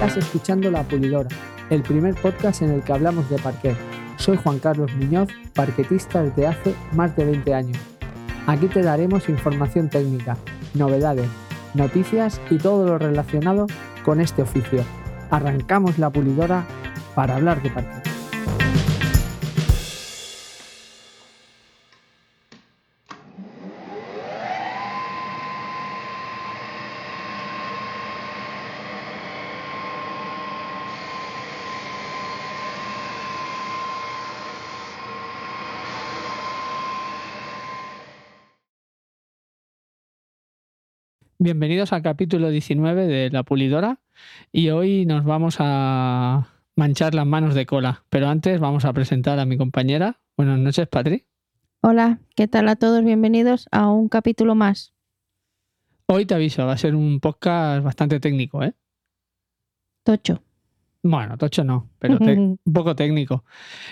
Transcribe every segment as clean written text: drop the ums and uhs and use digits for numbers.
Estás escuchando La Pulidora, el primer podcast en el que hablamos de parquet. Soy Juan Carlos Muñoz, parquetista desde hace más de 20 años. Aquí te daremos información técnica, novedades, noticias y todo lo relacionado con este oficio. Arrancamos La Pulidora para hablar de parquet. Bienvenidos al capítulo 19 de La Pulidora y hoy nos vamos a manchar las manos de cola, pero antes vamos a presentar a mi compañera. Buenas noches, Patri. Hola, ¿qué tal a todos? Bienvenidos a un capítulo más. Hoy te aviso, va a ser un podcast bastante técnico, ¿eh? Tocho. Bueno, tocho no, pero un poco técnico.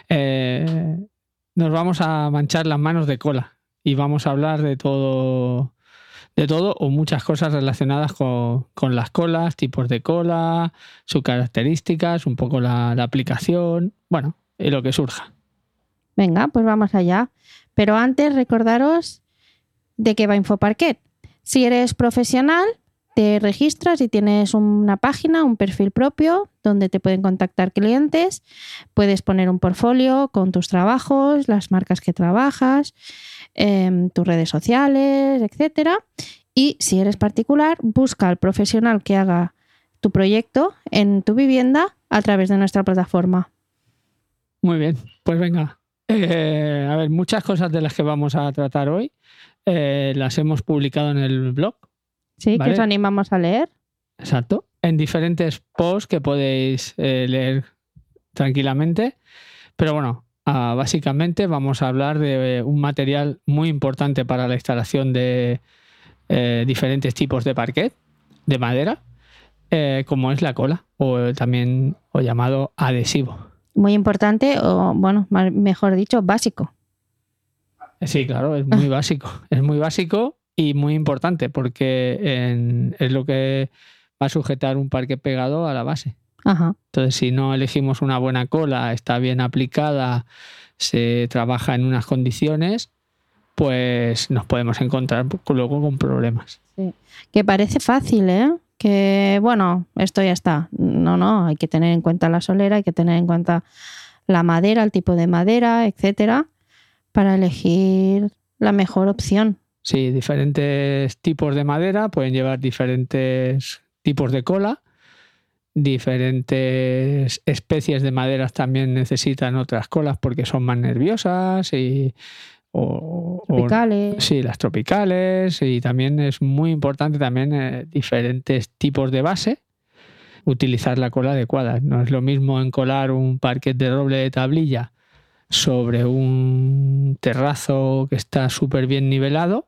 Nos vamos a manchar las manos de cola y vamos a hablar de todo o muchas cosas relacionadas con las colas, tipos de cola, sus características, un poco la aplicación, bueno, y lo que surja. Venga, pues vamos allá. Pero antes recordaros de qué va InfoParquet. Si eres profesional, te registras y tienes una página, un perfil propio donde te pueden contactar clientes, puedes poner un portfolio con tus trabajos, las marcas que trabajas, tus redes sociales, etcétera. Y si eres particular, busca al profesional que haga tu proyecto en tu vivienda a través de nuestra plataforma. Muy bien, pues venga. A ver, muchas cosas de las que vamos a tratar hoy las hemos publicado en el blog. Sí, ¿vale? Que os animamos a leer. Exacto. En diferentes posts que podéis leer tranquilamente. Pero bueno, básicamente vamos a hablar de un material muy importante para la instalación de diferentes tipos de parquet de madera, como es la cola, o también llamado adhesivo. Muy importante, o bueno, mejor dicho, básico. Sí, claro, es muy básico. Es muy básico y muy importante porque es lo que va a sujetar un parquet pegado a la base. Ajá. Entonces, si no elegimos una buena cola, está bien aplicada, se trabaja en unas condiciones, pues nos podemos encontrar luego con problemas. Sí. Que parece fácil, ¿eh? Que, bueno, esto ya está. No, hay que tener en cuenta la solera, hay que tener en cuenta la madera, el tipo de madera, etcétera, para elegir la mejor opción. Sí, diferentes tipos de madera pueden llevar diferentes tipos de cola. Diferentes especies de maderas también necesitan otras colas porque son más nerviosas tropicales. Sí, las tropicales, y también es muy importante también diferentes tipos de base, utilizar la cola adecuada. No es lo mismo encolar un parquet de roble de tablilla sobre un terrazo que está súper bien nivelado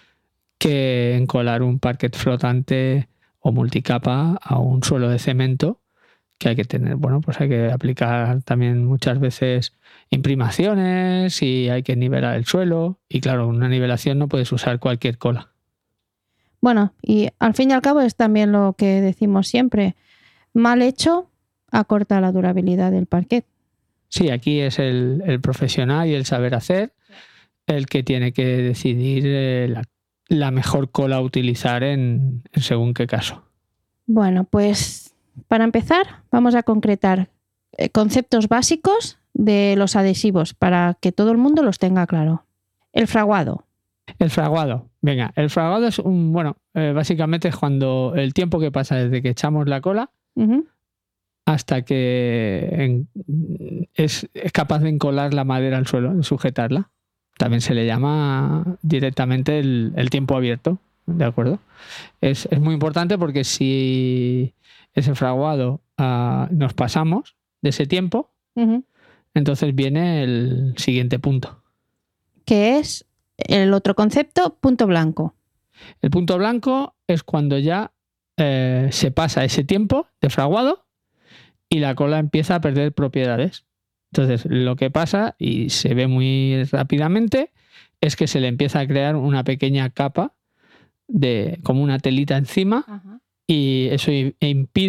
que encolar un parquet flotante o multicapa a un suelo de cemento que hay que tener, bueno, pues hay que aplicar también muchas veces imprimaciones y hay que nivelar el suelo y claro, una nivelación no puedes usar cualquier cola. Bueno, y al fin y al cabo es también lo que decimos siempre, mal hecho acorta la durabilidad del parquet. Sí, aquí es el profesional y el saber hacer el que tiene que decidir la mejor cola a utilizar en según qué caso. Bueno, pues para empezar vamos a concretar conceptos básicos de los adhesivos para que todo el mundo los tenga claro. El fraguado. El fraguado. Venga, el fraguado es básicamente es cuando el tiempo que pasa desde que echamos la cola hasta que es capaz de encolar la madera al suelo, de sujetarla. También se le llama directamente el tiempo abierto, ¿de acuerdo? Es muy importante porque si ese fraguado nos pasamos de ese tiempo, entonces viene el siguiente punto. Que es el otro concepto, punto blanco. El punto blanco es cuando ya se pasa ese tiempo de fraguado y la cola empieza a perder propiedades. Entonces, lo que pasa, y se ve muy rápidamente, es que se le empieza a crear una pequeña capa como una telita encima. Ajá. Y eso impide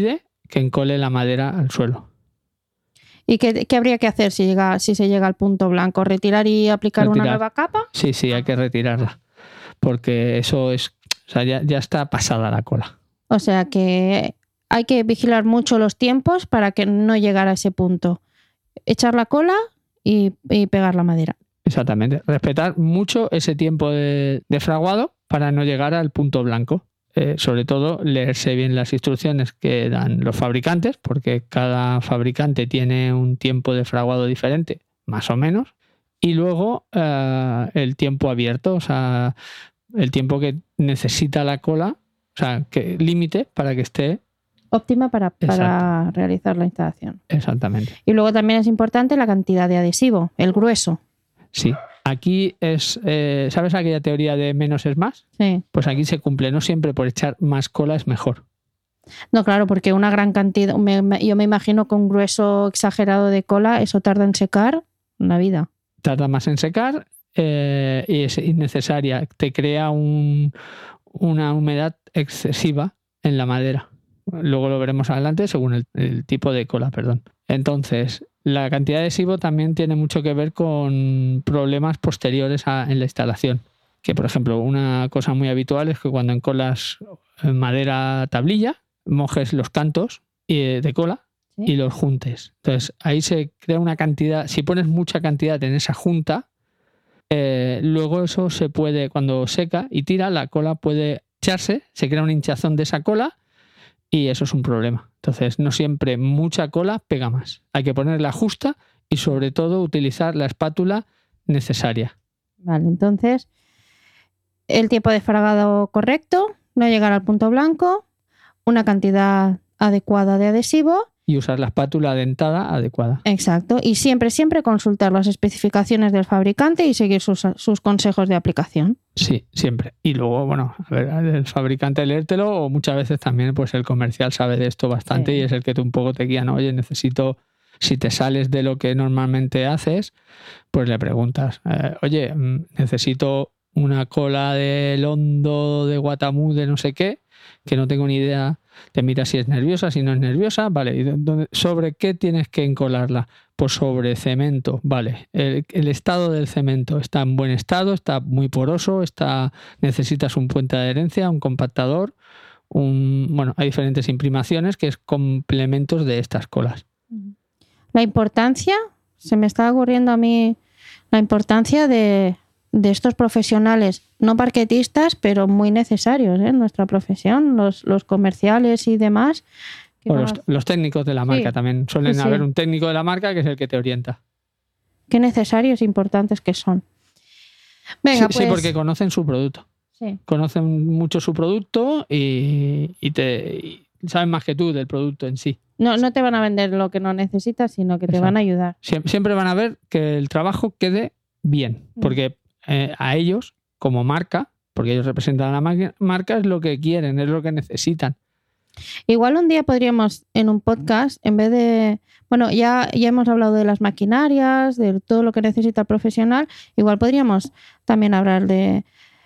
que encole la madera al suelo. ¿Y qué habría que hacer si se llega al punto blanco? ¿Retirar y aplicar una nueva capa? Sí, hay que retirarla. Porque eso es, o sea, ya está pasada la cola. O sea que hay que vigilar mucho los tiempos para que no llegara a ese punto. Echar la cola y pegar la madera. Exactamente. Respetar mucho ese tiempo de fraguado para no llegar al punto blanco. Sobre todo, leerse bien las instrucciones que dan los fabricantes, porque cada fabricante tiene un tiempo de fraguado diferente, más o menos. Y luego el tiempo abierto, o sea, el tiempo que necesita la cola, o sea, que límite para que esté óptima para realizar la instalación. Exactamente. Y luego también es importante la cantidad de adhesivo, el grueso. Sí. Aquí es, ¿sabes aquella teoría de menos es más? Sí. Pues aquí se cumple, no siempre por echar más cola es mejor. No, claro, porque una gran cantidad, yo me imagino que un grueso exagerado de cola, eso tarda en secar una vida. Tarda más en secar y es innecesaria. Te crea una humedad excesiva en la madera. Luego lo veremos adelante según el tipo de cola, perdón. Entonces, la cantidad de adhesivo también tiene mucho que ver con problemas posteriores en la instalación. Que, por ejemplo, una cosa muy habitual es que cuando encolas madera tablilla, mojes los cantos de cola y los juntes. Entonces, ahí se crea una cantidad, si pones mucha cantidad en esa junta, luego eso se puede, cuando seca y tira, la cola puede echarse, se crea una hinchazón de esa cola y eso es un problema. Entonces, no siempre mucha cola pega más. Hay que ponerla justa y, sobre todo, utilizar la espátula necesaria. Vale, entonces, el tiempo de fragado correcto, no llegar al punto blanco, una cantidad adecuada de adhesivo. Y usar la espátula dentada adecuada. Exacto. Y siempre consultar las especificaciones del fabricante y seguir sus consejos de aplicación. Sí, siempre. Y luego, bueno, a ver, el fabricante leértelo o muchas veces también pues el comercial sabe de esto bastante y es el que tú un poco te guía, ¿no? Oye, necesito, si te sales de lo que normalmente haces, pues le preguntas, oye, necesito una cola de Londo, de Guatamú, de no sé qué, que no tengo ni idea. Te miras si es nerviosa, si no es nerviosa, vale. ¿Y sobre qué tienes que encolarla? Pues sobre cemento, vale. El estado del cemento está en buen estado, está muy poroso, necesitas un puente de adherencia, un compactador, bueno, hay diferentes imprimaciones que es complementos de estas colas. La importancia, se me está ocurriendo a mí, la importancia de estos profesionales, no parquetistas, pero muy necesarios en nuestra profesión, los comerciales y demás. O los técnicos de la marca también. Suelen haber un técnico de la marca que es el que te orienta. Qué necesarios e importantes que son. Venga, sí, porque conocen su producto. Sí. Conocen mucho su producto y saben más que tú del producto en sí. No te van a vender lo que no necesitas, sino que te van a ayudar. Siempre van a ver que el trabajo quede bien, porque a ellos, como marca, porque ellos representan a la marca, es lo que quieren, es lo que necesitan. Igual un día podríamos, en un podcast, en vez de... Bueno, ya hemos hablado de las maquinarias, de todo lo que necesita el profesional, igual podríamos también hablar de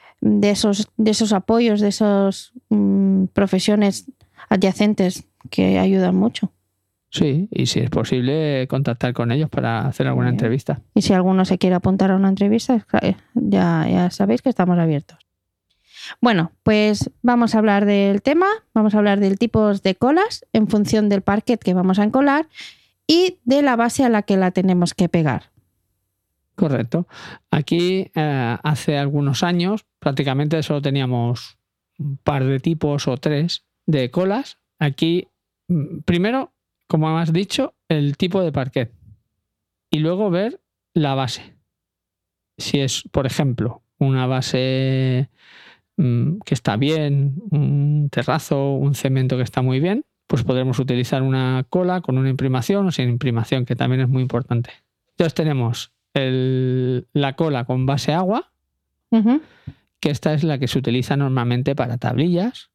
esos apoyos, de esas profesiones adyacentes que ayudan mucho. Sí, y si es posible contactar con ellos para hacer alguna entrevista. Y si alguno se quiere apuntar a una entrevista, ya sabéis que estamos abiertos. Bueno, pues vamos a hablar del tema, vamos a hablar del tipo de colas en función del parquet que vamos a encolar y de la base a la que la tenemos que pegar. Correcto. Aquí hace algunos años prácticamente solo teníamos un par de tipos o 3 de colas. Aquí, primero, como has dicho, el tipo de parquet y luego ver la base. Si es, por ejemplo, una base que está bien, un terrazo, un cemento que está muy bien, pues podremos utilizar una cola con una imprimación o sin imprimación, que también es muy importante. Entonces tenemos la cola con base agua, que esta es la que se utiliza normalmente para tablillas.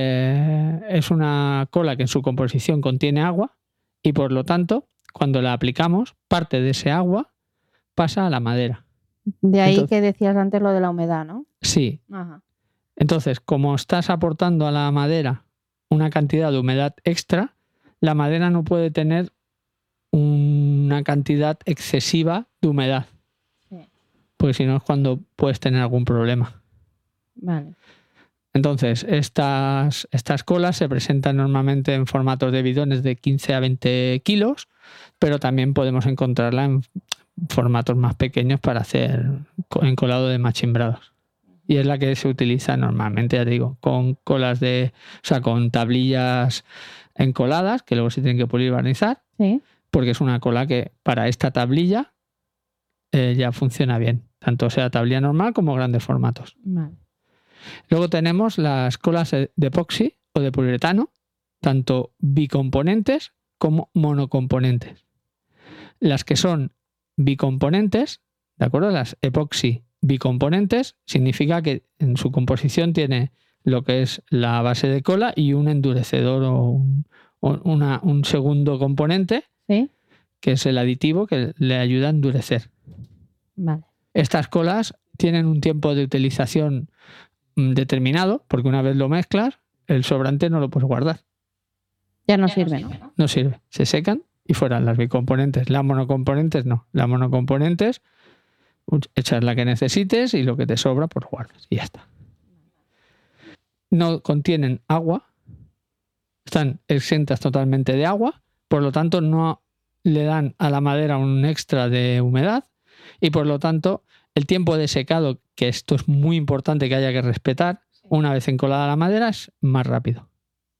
Es una cola que en su composición contiene agua y por lo tanto, cuando la aplicamos, parte de ese agua pasa a la madera. De ahí que decías antes lo de la humedad, ¿no? Sí. Ajá. Entonces, como estás aportando a la madera una cantidad de humedad extra, la madera no puede tener una cantidad excesiva de humedad. Sí. Porque si no es cuando puedes tener algún problema. Vale. Entonces, estas colas se presentan normalmente en formatos de bidones de 15 a 20 kilos, pero también podemos encontrarla en formatos más pequeños para hacer encolado de machimbrados. Y es la que se utiliza normalmente, ya te digo, con colas con tablillas encoladas, que luego se tienen que pulir y barnizar, Sí. porque es una cola que para esta tablilla ya funciona bien, tanto sea tablilla normal como grandes formatos. Vale. Luego tenemos las colas de epoxi o de poliuretano, tanto bicomponentes como monocomponentes. Las que son bicomponentes, ¿de acuerdo? Las epoxi bicomponentes significa que en su composición tiene lo que es la base de cola y un endurecedor o un segundo componente, Sí. que es el aditivo que le ayuda a endurecer. Vale. Estas colas tienen un tiempo de utilización determinado, porque una vez lo mezclas, el sobrante no lo puedes guardar. Ya no sirve, ¿no? No sirve. Se secan y fueran las bicomponentes. Las monocomponentes no. Las monocomponentes echas la que necesites y lo que te sobra pues guardas y ya está. No contienen agua, están exentas totalmente de agua, por lo tanto no le dan a la madera un extra de humedad y por lo tanto el tiempo de secado, que esto es muy importante que haya que respetar, una vez encolada la madera es más rápido.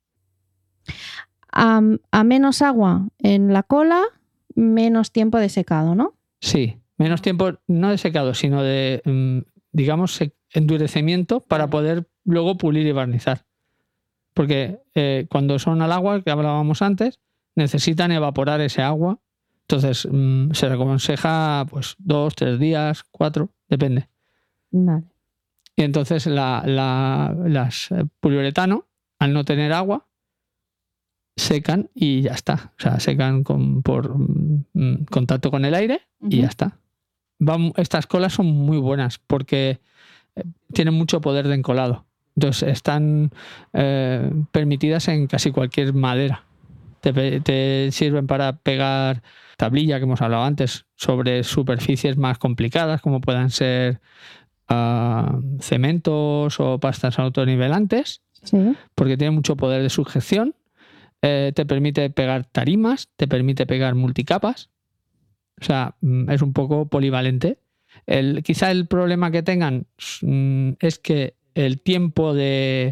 A menos agua en la cola, menos tiempo de secado, ¿no? Sí, menos tiempo no de secado, sino de, digamos, endurecimiento para poder luego pulir y barnizar. Porque cuando son al agua, que hablábamos antes, necesitan evaporar ese agua. Entonces se aconseja pues 2, 3 días, 4, depende. Vale. Y entonces las poliuretano, al no tener agua, secan y ya está. O sea, secan por contacto con el aire y ya está. Estas colas son muy buenas porque tienen mucho poder de encolado. Entonces están permitidas en casi cualquier madera. Te sirven para pegar tablilla, que hemos hablado antes, sobre superficies más complicadas, como puedan ser cementos o pastas autonivelantes, Sí. porque tiene mucho poder de sujeción. Te permite pegar tarimas, te permite pegar multicapas. O sea, es un poco polivalente. Quizá el problema que tengan es que el tiempo de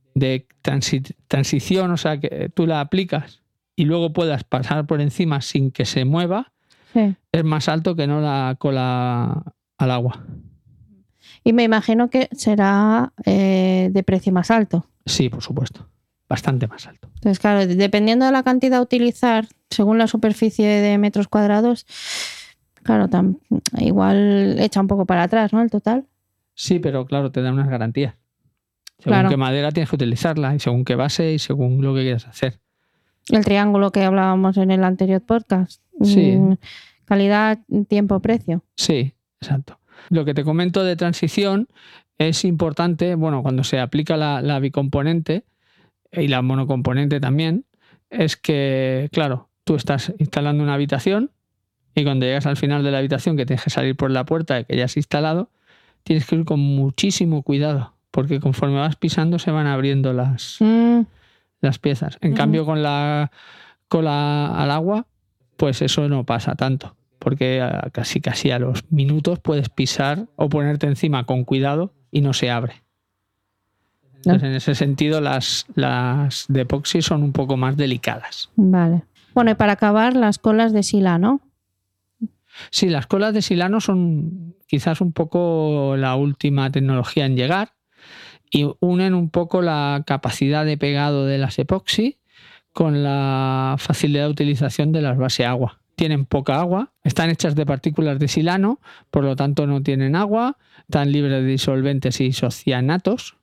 transición, o sea, que tú la aplicas y luego puedas pasar por encima sin que se mueva, Sí. es más alto que no la cola al agua. Y me imagino que será de precio más alto. Sí, por supuesto. Bastante más alto. Entonces, claro, dependiendo de la cantidad a utilizar, según la superficie de metros cuadrados, claro, igual echa un poco para atrás, ¿no? El total. Sí, pero claro, te dan unas garantías. Según Claro. qué madera tienes que utilizarla y según qué base y según lo que quieras hacer. El triángulo que hablábamos en el anterior podcast. Sí. Calidad, tiempo, precio. Sí, exacto. Lo que te comento de transición es importante, bueno, cuando se aplica la bicomponente y la monocomponente también, es que, claro, tú estás instalando una habitación y cuando llegas al final de la habitación, que tienes que salir por la puerta que ya has instalado, tienes que ir con muchísimo cuidado, porque conforme vas pisando se van abriendo las piezas. En cambio, con la cola al agua, pues eso no pasa tanto, porque casi a los minutos puedes pisar o ponerte encima con cuidado y no se abre. Entonces, en ese sentido, las de epoxi son un poco más delicadas. Vale. Bueno, y para acabar, las colas de silano. Sí, las colas de silano son quizás un poco la última tecnología en llegar y unen un poco la capacidad de pegado de las epoxi con la facilidad de utilización de las base agua. Tienen poca agua, están hechas de partículas de silano, por lo tanto no tienen agua, están libres de disolventes y isocianatos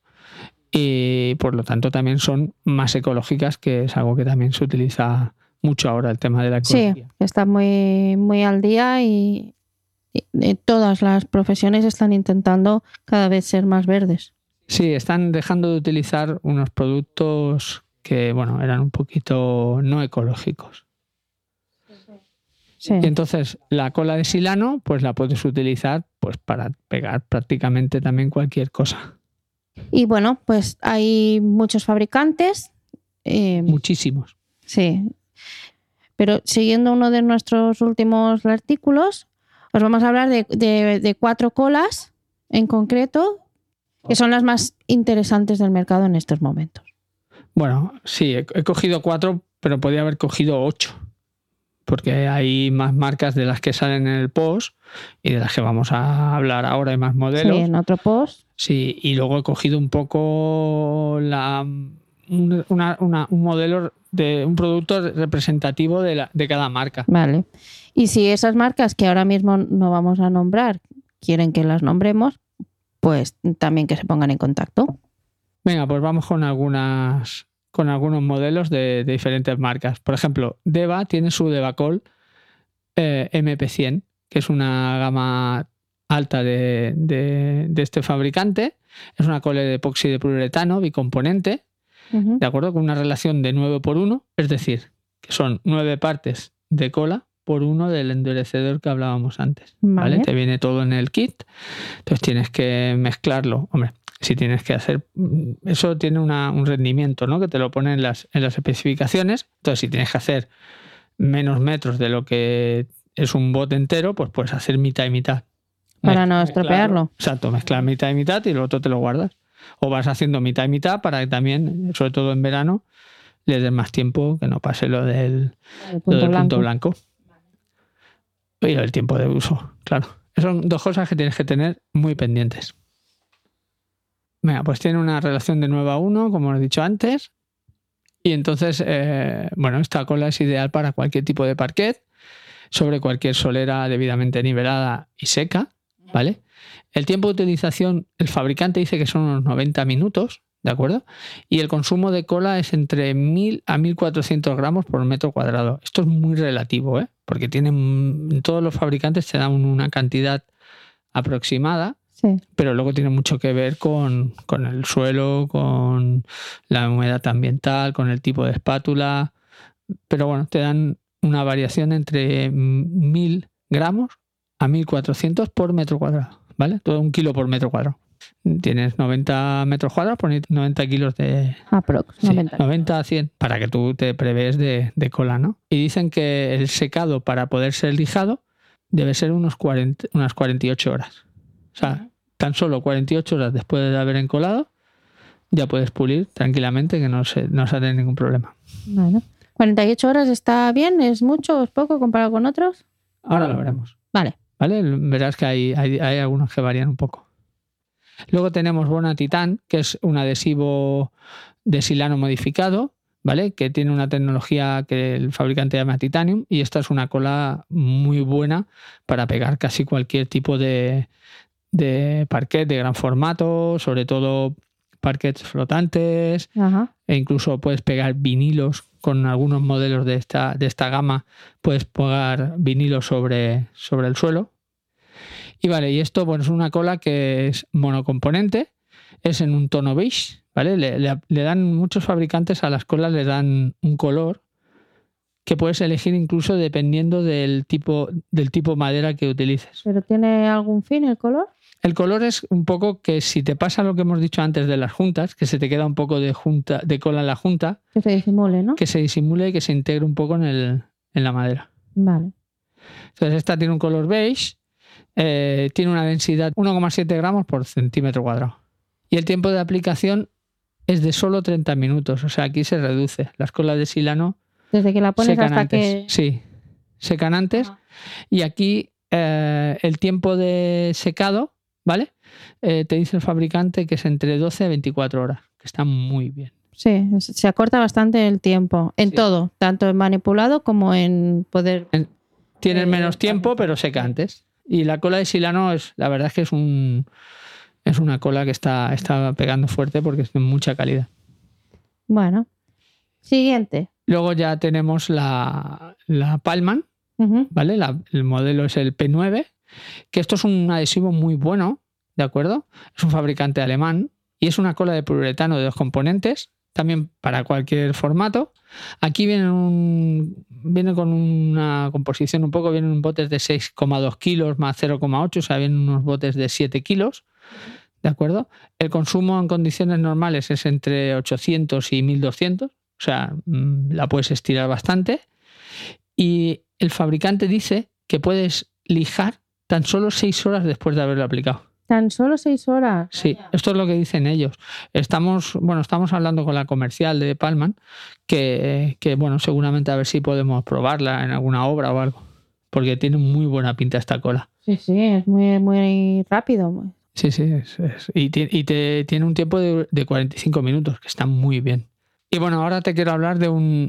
y por lo tanto también son más ecológicas, que es algo que también se utiliza mucho ahora, el tema de la ecología. Sí, está muy, muy al día y todas las profesiones están intentando cada vez ser más verdes. Sí, están dejando de utilizar unos productos que bueno, eran un poquito no ecológicos. Sí. Y entonces la cola de silano pues la puedes utilizar pues para pegar prácticamente también cualquier cosa. Y bueno, pues hay muchos fabricantes. Muchísimos. Sí. Pero siguiendo uno de nuestros últimos artículos, os vamos a hablar de 4 colas en concreto, que son las más interesantes del mercado en estos momentos. Bueno, sí, he cogido 4, pero podía haber cogido 8. Porque hay más marcas de las que salen en el post y de las que vamos a hablar ahora, hay más modelos. Sí, en otro post. Sí, y luego he cogido un poco un modelo de un producto representativo de cada marca. Vale. Y si esas marcas que ahora mismo no vamos a nombrar quieren que las nombremos, pues también que se pongan en contacto. Venga, pues vamos con algunos modelos de diferentes marcas. Por ejemplo, Deva tiene su Devacol MP100, que es una gama alta de este fabricante. Es una cola de epoxi de poliuretano bicomponente, ¿de acuerdo? Con una relación de 9:1, es decir, que son 9 partes de cola por 1 del endurecedor que hablábamos antes. ¿Vale? Te viene todo en el kit, entonces tienes que mezclarlo. Hombre, si tienes que hacer... Eso tiene un rendimiento, ¿no? Que te lo ponen en las especificaciones. Entonces, si tienes que hacer menos metros de lo que es un bote entero, pues puedes hacer mitad y mitad. Para no estropearlo. Exacto, mezclar mitad y mitad y lo otro te lo guardas. O vas haciendo mitad y mitad para que también, sobre todo en verano, le des más tiempo, que no pase lo del punto blanco. Y el tiempo de uso, claro. Son 2 cosas que tienes que tener muy pendientes. Venga, pues tiene una relación de 9:1, como os he dicho antes. Y entonces, bueno, esta cola es ideal para cualquier tipo de parquet, sobre cualquier solera debidamente nivelada y seca, ¿vale? El tiempo de utilización, el fabricante dice que son unos 90 minutos, ¿de acuerdo? Y el consumo de cola es entre 1000 a 1400 gramos por metro cuadrado. Esto es muy relativo, ¿eh? Porque todos los fabricantes te dan una cantidad aproximada. Sí. Pero luego tiene mucho que ver con el suelo, con la humedad ambiental, con el tipo de espátula. Pero bueno, te dan una variación entre 1000 gramos a 1400 por metro cuadrado, ¿vale? Todo 1 kilo por metro cuadrado. Tienes 90 metros cuadrados, pones 90 kilos de... Aprox, sí, 90 a 100, para que tú te prevés de cola, ¿no? Y dicen que el secado para poder ser lijado debe ser unas 48 horas. O sea, tan solo 48 horas después de haber encolado, ya puedes pulir tranquilamente, que no se ha tenido ningún problema. Bueno, 48 horas está bien, es mucho o es poco comparado con otros. Ahora lo veremos. Vale. Verás que hay algunos que varían un poco. Luego tenemos Bona Titan, que es un adhesivo de silano modificado, ¿vale? Que tiene una tecnología que el fabricante llama Titanium, y esta es una cola muy buena para pegar casi cualquier tipo de parquet de gran formato, sobre todo parquets flotantes. Ajá. E incluso puedes pegar vinilos con algunos modelos de esta gama, puedes pegar vinilos sobre el suelo. Y vale, y esto bueno, es una cola que es monocomponente, es en un tono beige, ¿vale? Le dan muchos fabricantes a las colas, le dan un color que puedes elegir incluso dependiendo del tipo madera que utilices. ¿Pero tiene algún fin el color? El color es un poco que si te pasa lo que hemos dicho antes de las juntas, que se te queda un poco de cola en la junta. Que se disimule, ¿no? Que se disimule y que se integre un poco en la madera. Vale. Entonces esta tiene un color beige, tiene una densidad 1,7 gramos por centímetro cuadrado. Y el tiempo de aplicación es de solo 30 minutos. O sea, aquí se reduce. Las colas de silano desde que la pones secan hasta antes. que... Sí, secan antes. Y aquí el tiempo de secado, ¿vale? Te dice el fabricante que es entre 12 a 24 horas, que está muy bien. Sí, se acorta bastante el tiempo. En todo, tanto en manipulado como en poder... Tienes menos tiempo, pero seca antes. Y la cola de silano, la verdad es que es una cola que está pegando fuerte porque es de mucha calidad. Bueno, siguiente. Luego ya tenemos la Palman, ¿vale? El modelo es el P9, que esto es un adhesivo muy bueno, ¿de acuerdo? Es un fabricante alemán y es una cola de poliuretano de 2 componentes, también para cualquier formato. Aquí viene con una composición un poco, vienen botes de 6,2 kilos más 0,8, o sea, vienen unos botes de 7 kilos, ¿de acuerdo? El consumo en condiciones normales es entre 800 y 1200, o sea, la puedes estirar bastante. Y el fabricante dice que puedes lijar tan solo 6 horas después de haberlo aplicado. ¿Tan solo 6 horas? Sí, esto es lo que dicen ellos. Estamos hablando con la comercial de Palman, que bueno, seguramente a ver si podemos probarla en alguna obra o algo, porque tiene muy buena pinta esta cola. Sí, es muy, muy rápido. Sí, y tiene un tiempo de 45 minutos, que está muy bien. Y bueno, ahora te quiero hablar de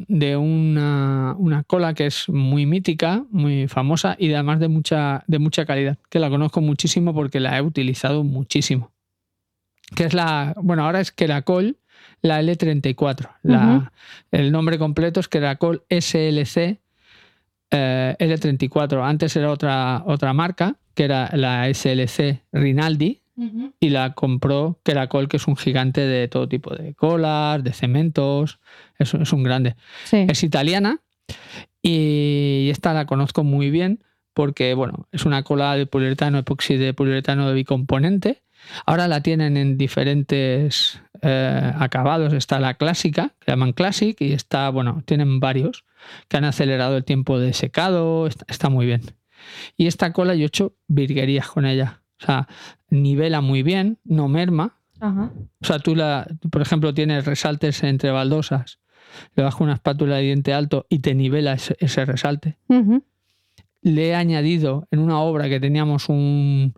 una cola que es muy mítica, muy famosa y además de mucha calidad, que la conozco muchísimo porque la he utilizado muchísimo. Que es ahora es Keracol, la L34. El nombre completo es Keracol SLC L34. Antes era otra marca, que era la SLC Rinaldi. Y la compró Keracol, que es un gigante de todo tipo de colas, de cementos, es un grande. Sí. Es italiana y esta la conozco muy bien porque bueno, es una cola de poliuretano, epoxi de poliuretano de bicomponente. Ahora la tienen en diferentes acabados. Está la clásica, que llaman Classic, y tienen varios que han acelerado el tiempo de secado, está muy bien. Y esta cola yo he hecho virguerías con ella. O sea, nivela muy bien, no merma. Ajá. O sea, tú por ejemplo, tienes resaltes entre baldosas, le das con una espátula de diente alto y te nivela ese resalte. Uh-huh. Le he añadido en una obra que teníamos un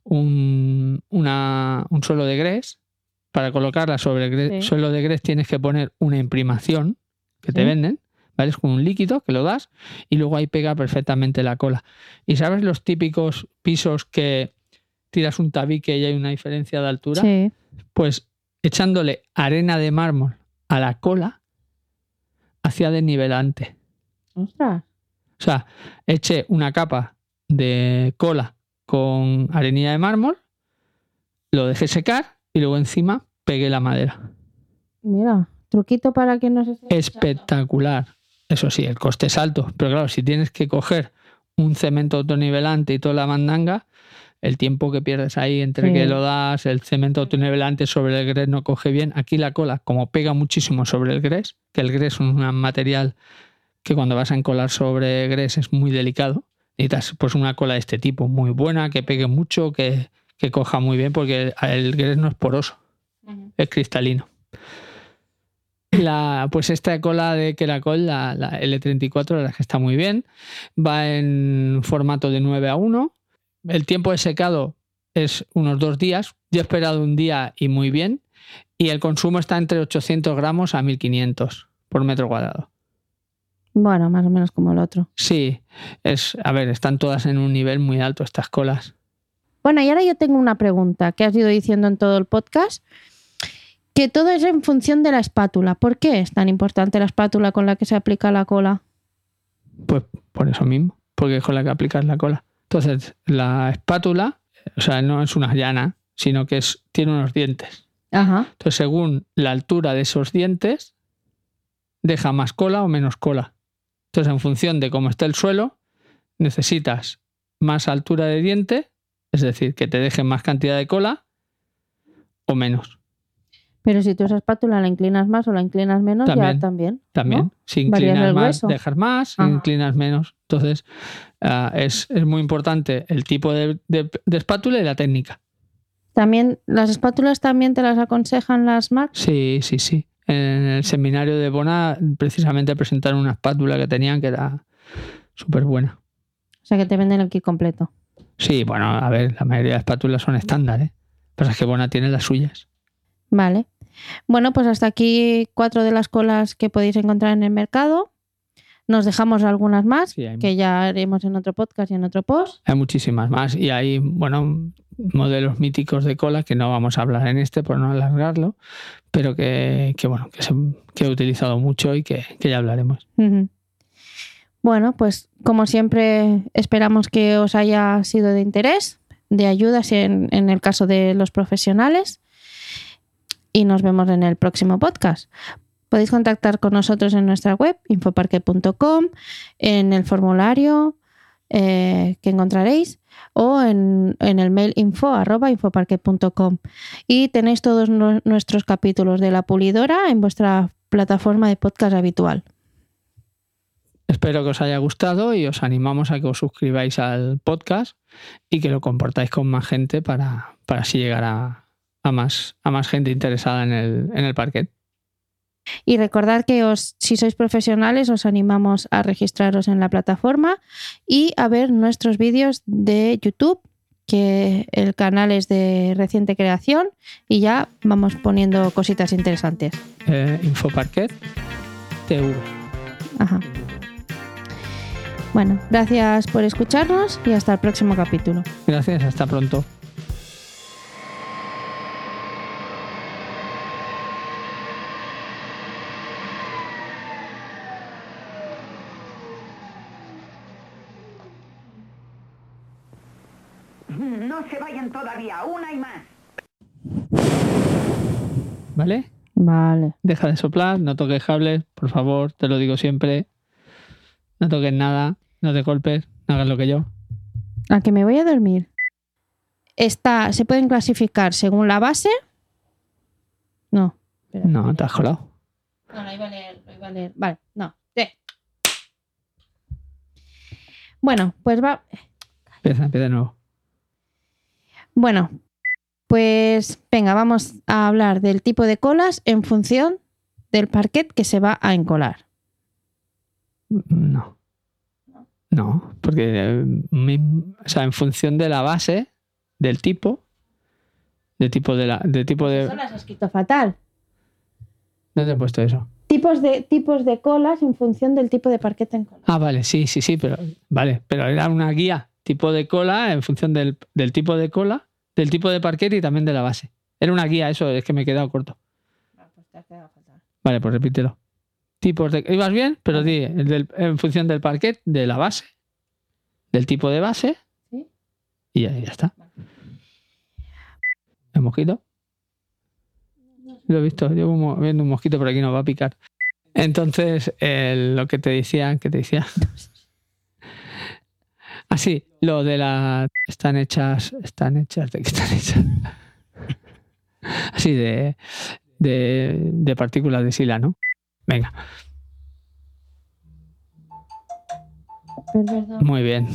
suelo de grés. Para colocarla sobre el suelo de grés tienes que poner una imprimación que te venden, ¿vale? Es como un líquido que lo das y luego ahí pega perfectamente la cola. ¿Y sabes los típicos pisos que tiras un tabique y hay una diferencia de altura? Sí. Pues echándole arena de mármol a la cola hacía desnivelante. ¡Ostras! O sea, eché una capa de cola con arenilla de mármol, lo dejé secar y luego encima pegué la madera. Mira, truquito para que no se... Espectacular. Eso sí, el coste es alto, pero claro, si tienes que coger un cemento autonivelante y toda la mandanga, el tiempo que pierdes ahí entre que lo das, el cemento autonivelante sobre el grés no coge bien. Aquí la cola, como pega muchísimo sobre el grés, que el grés es un material que cuando vas a encolar sobre grés es muy delicado, necesitas pues una cola de este tipo, muy buena, que pegue mucho, que coja muy bien, porque el grés no es poroso, es cristalino. Pues esta cola de Keracol, la L34, la verdad es que está muy bien. Va en formato de 9:1. El tiempo de secado es unos 2 días. Yo he esperado un día y muy bien. Y el consumo está entre 800 gramos a 1500 por metro cuadrado. Bueno, más o menos como el otro. Sí, están todas en un nivel muy alto estas colas. Bueno, y ahora yo tengo una pregunta que has ido diciendo en todo el podcast, que todo es en función de la espátula. ¿Por qué es tan importante la espátula con la que se aplica la cola? Pues por eso mismo, porque es con la que aplicas la cola. Entonces, la espátula, o sea, no es una llana, sino que tiene unos dientes. Ajá. Entonces, según la altura de esos dientes, deja más cola o menos cola. Entonces, en función de cómo está el suelo, necesitas más altura de diente, es decir, que te deje más cantidad de cola o menos. Pero si tú esa espátula la inclinas más o la inclinas menos, ya también. También. ¿No? Si inclinas más, dejas más. Si inclinas menos. Entonces, es muy importante el tipo de espátula y la técnica. ¿También las espátulas también te las aconsejan las Mac? Sí. En el seminario de Bona, precisamente presentaron una espátula que tenían que era súper buena. O sea, que te venden el kit completo. Sí, bueno, a ver, la mayoría de espátulas son estándar, ¿eh? Pero es que Bona tiene las suyas. Vale. Bueno, pues hasta aquí 4 de las colas que podéis encontrar en el mercado. Nos dejamos algunas más, que ya haremos en otro podcast y en otro post. Hay muchísimas más y hay, modelos míticos de cola que no vamos a hablar en por no alargarlo, pero que he utilizado mucho y que ya hablaremos. Uh-huh. Bueno, pues como siempre esperamos que os haya sido de interés, de ayuda en el caso de los profesionales. y nos vemos en el próximo podcast. Podéis contactar con nosotros en nuestra web, infoparquet.com, en el formulario que encontraréis o en el mail info@infoparquet.com. Y tenéis todos nuestros capítulos de La Pulidora en vuestra plataforma de podcast habitual. Espero que os haya gustado y os animamos a que os suscribáis al podcast y que lo compartáis con más gente para así llegar a más gente interesada en el parquet. Y recordad que si sois profesionales os animamos a registraros en la plataforma y a ver nuestros vídeos de YouTube, que el canal es de reciente creación y ya vamos poniendo cositas interesantes. Infoparquet TV. Ajá. Bueno, gracias por escucharnos y hasta el próximo capítulo. Gracias, hasta pronto. No se vayan todavía, una y más. ¿Vale? Vale. Deja de soplar, no toques cables, por favor, te lo digo siempre. No toques nada, no te golpes, no hagas lo que yo. ¿A que me voy a dormir? Se pueden clasificar según la base. No. Espera. No, te has colado. No, lo iba a leer. Vale, no. Sí. Bueno, pues va. Empieza de nuevo. Bueno, pues venga, vamos a hablar del tipo de colas en función del parquet que se va a encolar. No, porque en función de la base, del tipo de. Eso lo has escrito fatal. ¿Dónde he puesto eso? Tipos de colas en función del tipo de parquet en cola. Ah, vale, sí, pero era una guía tipo de cola en función del tipo de cola, del tipo de parquet y también de la base. Era una guía, eso es que me he quedado corto. Pues te has quedado fatal. Vale, pues repítelo. Tipos de. ¿Ibas bien? Pero di en función del parquet, de la base, del tipo de base. ¿Sí? Y ya está. ¿El mosquito? Lo he visto, llevo viendo un mosquito por aquí, nos va a picar. Entonces, lo que te decía. Así, lo de las. Están hechas. ¿De qué están hechas? Así, de partículas de sila, ¿no? Venga. Perdón. Muy bien.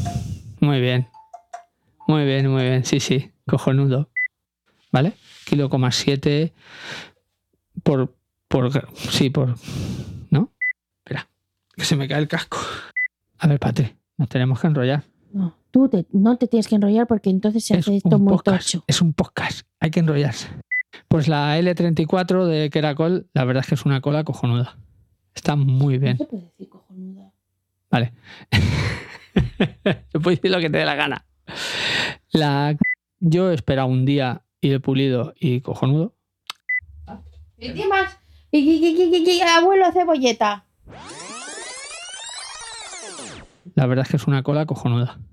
Sí, cojonudo. ¿Vale? 1,7 kg por. ¿No? Espera, que se me cae el casco. A ver, Patri, nos tenemos que enrollar. No, tú no te tienes que enrollar porque entonces se hace esto muy tocho. Es un podcast, hay que enrollarse. Pues la L34 de Keracol, la verdad es que es una cola cojonuda. Está muy bien. No se puede decir cojonuda. Vale. Se puede decir lo que te dé la gana. Yo he esperado un día y he pulido y cojonudo. ¿Y qué más? ¿Y abuelo cebolleta? La verdad es que es una cola cojonuda.